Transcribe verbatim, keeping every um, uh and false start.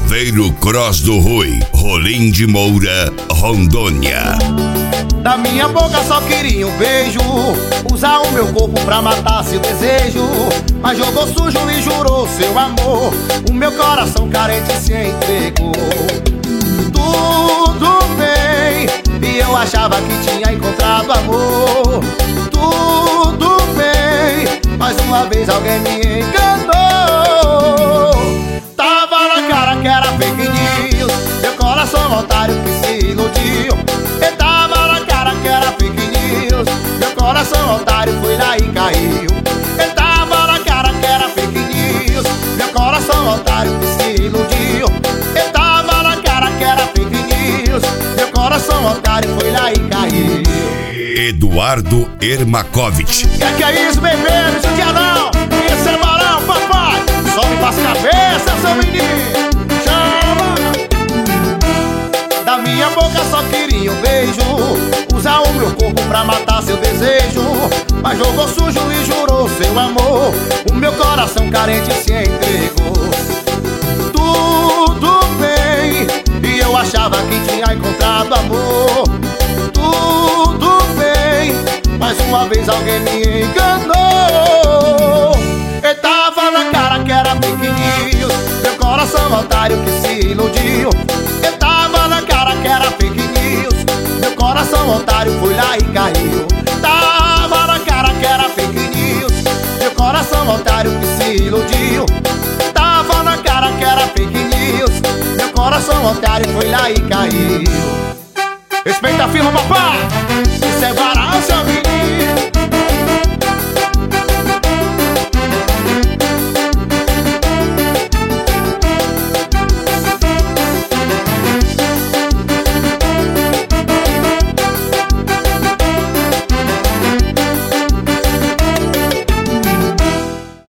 Chaveiro Cross do Rui, Rolim de Moura, Rondônia. Da minha boca só queria um beijo, usar o meu corpo pra matar seu desejo. Mas jogou sujo e jurou seu amor, o meu coração carente se entregou. Tudo bem, e eu achava que tinha encontrado amor. Tudo bem, mais uma vez alguém me enganou. Tava na cara que era fake news, meu coração otário que se iludiu. E tava na cara que era fake news, meu coração otário foi lá e caiu. E tava na cara que era fake news, meu coração otário que se iludiu. E tava na cara que era fake news, meu coração otário foi lá e caiu. Eduardo Ermakovich. Que que é isso, bebê? Esse dia não, esse é barão, papai. Sobe pras cabeças, seu menino. Chama. Da minha boca só queria um beijo, usar o meu corpo pra matar seu desejo. Mas jogou sujo e jurou seu amor, o meu coração carente se entregou. Tudo bem, e eu achava que tinha encontrado amor. Tudo bem, mais uma vez alguém me enganou. E tava na cara que era fake news, meu coração otário que se iludiu. E tava na cara que era fake news, meu coração otário foi lá e caiu. Tava na cara que era fake news, meu coração otário que se iludiu. Tava na cara que era fake news, meu coração otário foi lá e caiu. Respeita a firma, papai!